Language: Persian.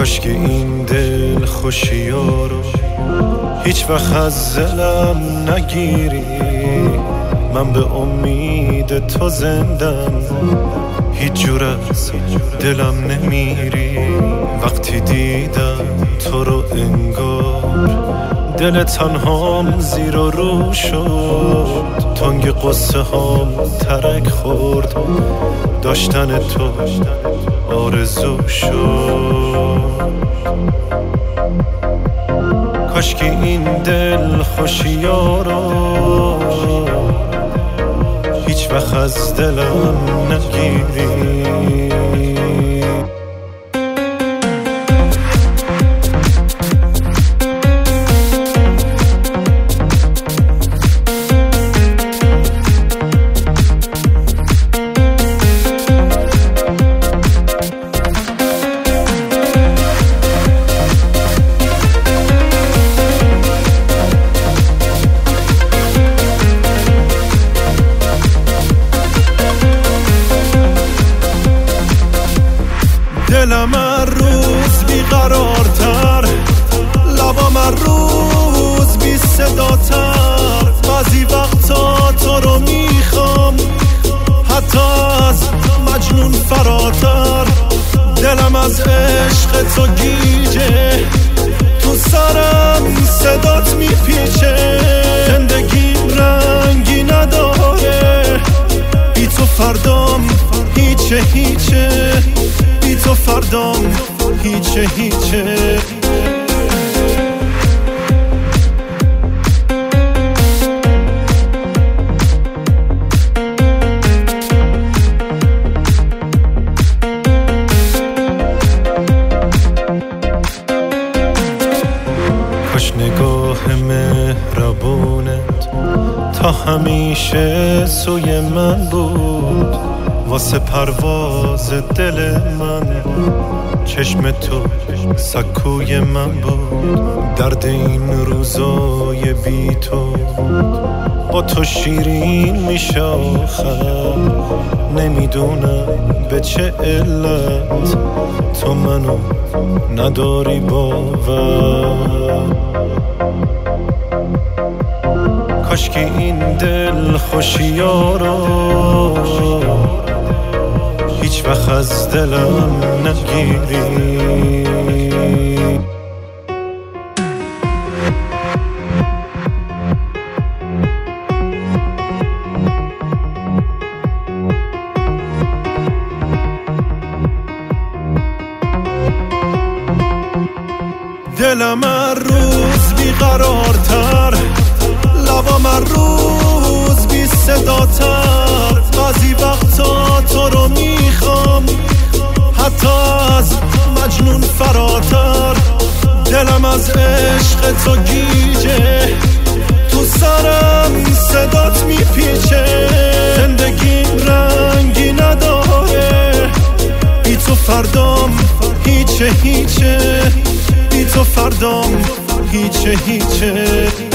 کاش که این دل خوشی‌ها رو هیچ وقت از دلم نگیری. من به امید تو زندم، هیچ جور از دلم نمیری. وقتی دیدم تو رو انگار دل تنهام زیر و رو شد. تنگ قصه هام ترک خورد، داشتن تو آرزو شد. کاش که این دل خوشی‌ها رو هیچ وقت از دلم نگیری. دلم هر روز بیقرارتر، لبام هر روز بی صداتر. بعضی وقتا تو رو میخوام حتی از مجنون فراتر. دلم از عشق تو گیجه، تو سرم صدات میپیچه. زندگیم رنگی نداره، بی تو فردام هیچه هیچه. بی تو فردام هیچه هیچه. کاش نگاه مهربونت تا همیشه سوی من بود. واسه پرواز دل من چشم تو سکوی من بود. درد این روزای بی تو با تو شیرین میشه آخر. نمیدونم به چه علت تو منو نداری باور. کاش که این دل خوشی‌ها رو هیچ وقت از دلم نگیری. دلم هر روز بیقرارتر، لبام هر روز بی صداتر. بعضی وقتا تو رو میخوام حتی از مجنون فراتر. دلم از عشق تو گیجه، تو سرم صدات میپیچه. زندگیم رنگی نداره، بی تو فردام هیچه هیچه. بی تو فردام هیچه هیچه.